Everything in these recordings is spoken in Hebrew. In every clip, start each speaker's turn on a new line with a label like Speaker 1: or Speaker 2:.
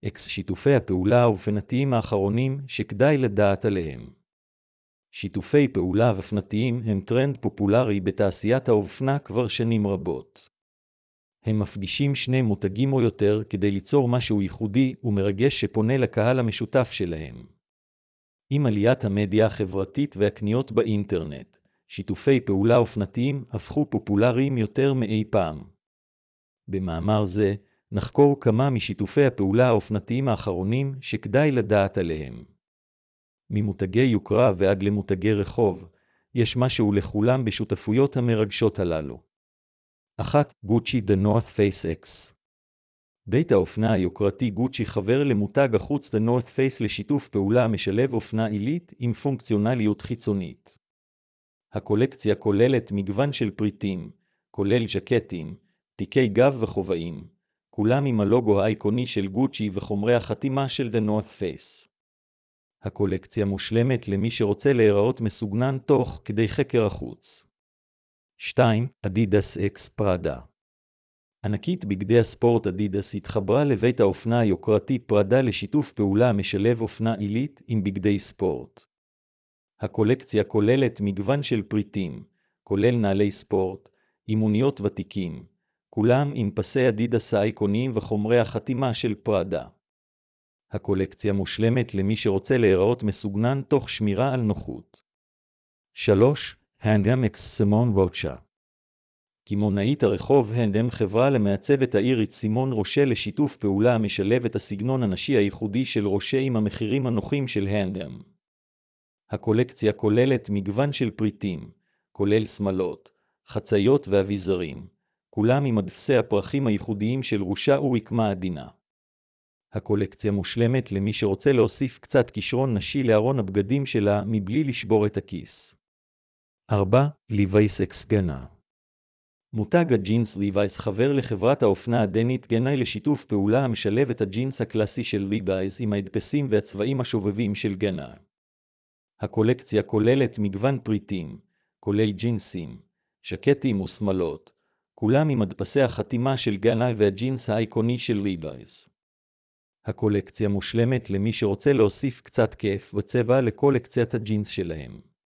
Speaker 1: שיתופי הפעולה האופנתיים האחרונים שכדאי לדעת עליהם. שיתופי פעולה אופנתיים הם טרנד פופולרי בתעשיית האופנה כבר שנים רבות. הם מפגישים שני מותגים או יותר כדי ליצור משהו ייחודי ומרגש שפונה לקהל המשותף שלהם. עם עליית המדיה החברתית והקניות באינטרנט, שיתופי פעולה אופנתיים הפכו פופולריים יותר מאי פעם. במאמר זה, נחקור כמה משיתופי הפעולה האופנתיים האחרונים שכדאי לדעת עליהם. ממותגי יוקרה ועד למותגי רחוב, יש משהו לכולם בשותפויות המרגשות הללו. 1. גוצ'י The North Face X. בית האופנה היוקרתי גוצ'י חבר למותג החוץ The North Face לשיתוף פעולה המשלב אופנה עילית עם פונקציונליות חיצונית. הקולקציה כוללת מגוון של פריטים, כולל ז'קטים, תיקי גב וחובעים, כולם עם הלוגו האיקוני של גוצ'י וחומרי החתימה של The North Face. הקולקציה מושלמת למי שרוצה להיראות מסוגנן תוך כדי חקר החוץ. 2. אדידס אקס פראדה. ענקית בגדי הספורט אדידס התחברה לבית האופנה היוקרתי פראדה לשיתוף פעולה המשלב אופנה עילית עם בגדי ספורט. הקולקציה כוללת מגוון של פריטים, כולל נעלי ספורט, אימוניות ותיקים, כולם עם פסי אדידס האיקוניים וחומרי החתימה של פראדה. הקולקציה מושלמת למי שרוצה להיראות מסוגנן תוך שמירה על נוחות. 3. הנדם אקס סימון רוטשה. קמעונאית הרחוב הנדם חברה למעצבת האירית סימון רושה לשיתוף פעולה המשלב את הסגנון הנשי הייחודי של רושה עם המחירים הנוחים של הנדם. הקולקציה כוללת מגוון של פריטים, כולל שמלות, חצאיות ואביזרים, כולם עם מדפסי הפרחים הייחודיים של רושה ורקמה עדינה. הקולקציה מושלמת למי שרוצה להוסיף קצת כישרון נשי לארון הבגדים שלה מבלי לשבור את הכיס. 4. ליווייס אקס גנה. מותג הג'ינס ליווייס חבר לחברת האופנה הדנית גנה לשיתוף פעולה המשלב את הג'ינס הקלאסי של ליווייס עם ההדפסים והצבעים השובבים של גנה. הקולקציה כוללת מגוון פריטים, כולל ג'ינסים, ז'קטים ושמלות, כולם עם הדפסי החתימה של גנה והג'ינס האיקוני של ליווייס. הקולקציה מושלמת למי שרוצה להוסיף קצת כיף וצבע לקולקציית הג'ינס שלהם.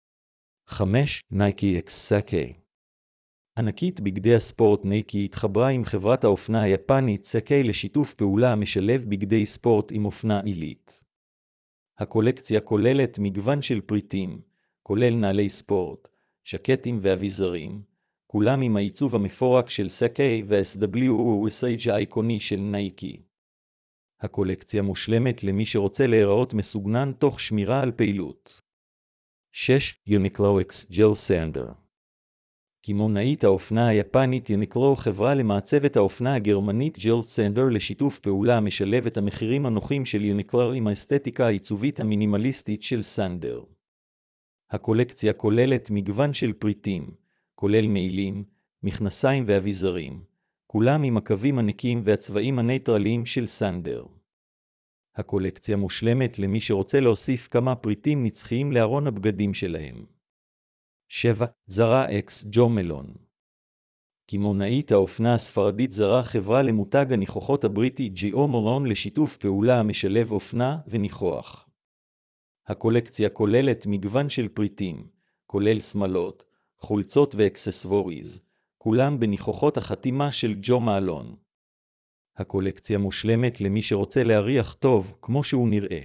Speaker 1: 5. נייקי אקס סאקי. ענקית בגדי הספורט נייקי התחברה עם חברת האופנה היפנית סאקי לשיתוף פעולה המשלב בגדי ספורט עם אופנה עילית. הקולקציה כוללת מגוון של פריטים, כולל נעלי ספורט, ז'קטים ואביזרים, כולם עם העיצוב המפורק של סאקי וה-SWOSH האיקוני של נייקי. הקולקציה מושלמת למי שרוצה להיראות מסוגנן תוך שמירה על פעילות. 6. יוניקלו אקס ג'ל סנדר. קמעונאית האופנה היפנית יוניקלו חברה למעצבת האופנה הגרמנית ג'ל סנדר לשיתוף פעולה המשלב את המחירים הנוחים של יוניקלו עם האסתטיקה העיצובית המינימליסטית של סנדר. הקולקציה כוללת מגוון של פריטים, כולל מעילים, מכנסיים ואביזרים, כולם עם הקווים הנקיים והצבעים הנייטרליים של סנדר. הקולקציה מושלמת למי שרוצה להוסיף כמה פריטים נצחיים לארון הבגדים שלהם. 7. זרה אקס ג'ו מלון. קמעונאית האופנה הספרדית זרה חברה למותג הניחוחות הבריטי ג'ו מלון לשיתוף פעולה המשלב אופנה וניחוח. הקולקציה כוללת מגוון של פריטים, כולל שמלות, חולצות ואקססווריז, כולם בניחוחות החתימה של ג'ו מלון. הקולקציה מושלמת למי שרוצה להריח טוב כמו שהוא נראה.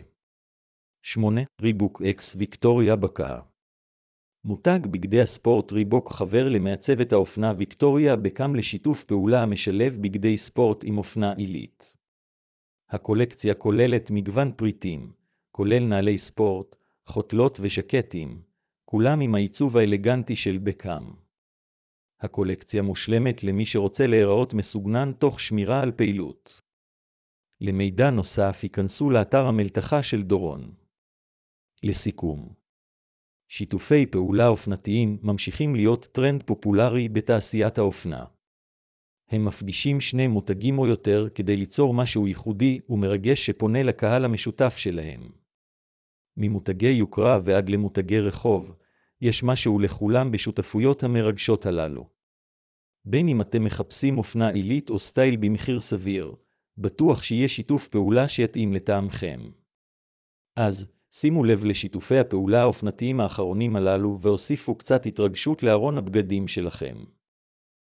Speaker 1: 8. ריבוק אקס ויקטוריה בקה. מותג בגדי הספורט ריבוק חבר למעצבת האופנה ויקטוריה בקם לשיתוף פעולה המשלב בגדי ספורט עם אופנה עילית. הקולקציה כוללת מגוון פריטים, כולל נעלי ספורט, חוטלות וז'קטים, כולם עם העיצוב האלגנטי של בקם. הקולקציה מושלמת למי שרוצה להיראות מסוגנן תוך שמירה על פעילות. למידע נוסף ייכנסו לאתר המלתחה של דורון. לסיכום, שיתופי פעולה אופנתיים ממשיכים להיות טרנד פופולרי בתעשיית האופנה. הם מפגישים שני מותגים או יותר כדי ליצור משהו ייחודי ומרגש שפונה לקהל המשותף שלהם. ממותגי יוקרה ועד למותגי רחוב, יש משהו לכולם בשותפויות המרגשות הללו. בין אם אתם מחפשים אופנה עילית או סטייל במחיר סביר, בטוח שיהיה שיתוף פעולה שיתאים לטעמכם. אז, שימו לב לשיתופי הפעולה האופנתיים האחרונים הללו והוסיפו קצת התרגשות לארון הבגדים שלכם.